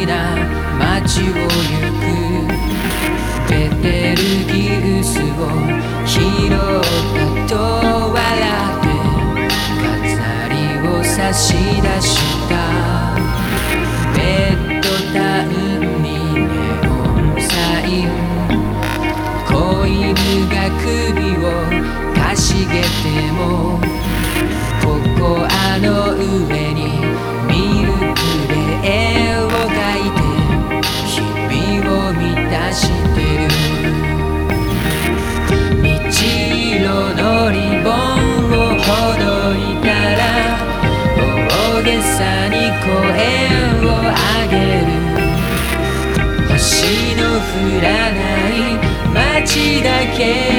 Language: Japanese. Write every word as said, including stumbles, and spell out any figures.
きな街を行く。ベテルギウスを拾ったと笑って飾りを差し出した。ベッドタウンにネオンサイン、子犬が首をかしげてもココアの上にミルクで絵を描いて日々を満たしてる。虹色のリボンをほどいたら大げさに声を上げる。星の降らない街だけ